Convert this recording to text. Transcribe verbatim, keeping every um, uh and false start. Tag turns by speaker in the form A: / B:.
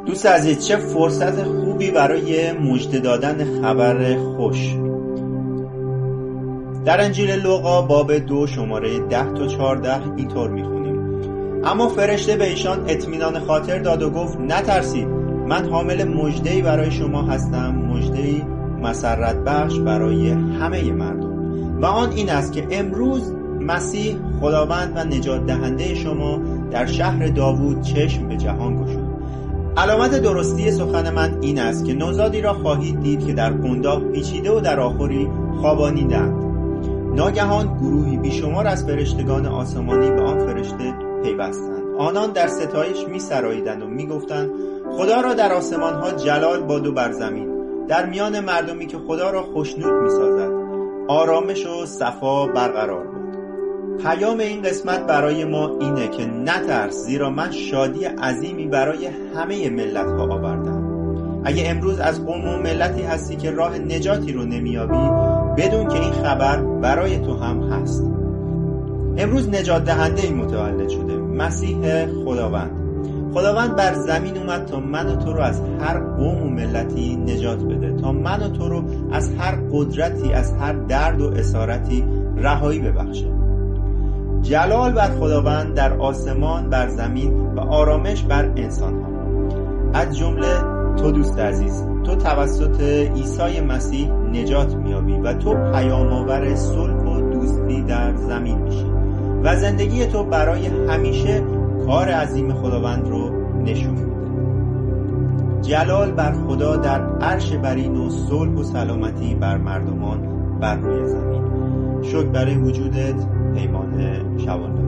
A: دوست عزیز، چه فرصت خوبی برای مژده دادن خبر خوش. در انجیل لوقا باب دو شماره ده تا چهارده اینطور میخونیم: اما فرشته به ایشان اطمینان خاطر داد و گفت نترسید، من حامل مژده‌ای برای شما هستم، مژده‌ای مسرت بخش برای همه مردم، و آن این است که امروز مسیح خداوند و نجات دهنده شما در شهر داوود چشم به جهان گشود. علامت درستی سخن من این است که نوزادی را خواهید دید که در قنداق پیچیده و در آخری خوابانیدند. ناگهان گروهی بیشمار از فرشتگان آسمانی به آن فرشته پیوستند. آنان در ستایش می سراییدند و می گفتند خدا را در آسمان ها جلال باد و بر زمین، در میان مردمی که خدا را خوشنود می سازد آرامش و صفا برقرار بود. پیام این قسمت برای ما اینه که نترس، زیرا من شادی عظیمی برای همه ملت ها آوردم. اگه امروز از قوم و ملتی هستی که راه نجاتی رو نمیابی، بدون که این خبر برای تو هم هست. امروز نجات دهنده ای متولد شده، مسیح خداوند. خداوند بر زمین اومد تا من و تو رو از هر قوم و ملتی نجات بده، تا من و تو رو از هر قدرتی، از هر درد و اسارتی رهایی ببخشه. جلال بر خداوند در آسمان، بر زمین و آرامش بر انسان ها. از جمله تو دوست عزیز، تو توسط عیسی مسیح نجات میابی و تو پیام آور صلح و دوستی در زمین میشی و زندگی تو برای همیشه کار عظیم خداوند رو نشون میده. جلال بر خدا در عرش برین و صلح و سلامتی بر مردمان بر روی زمین. شکر برای وجودت. پیمان شبانه.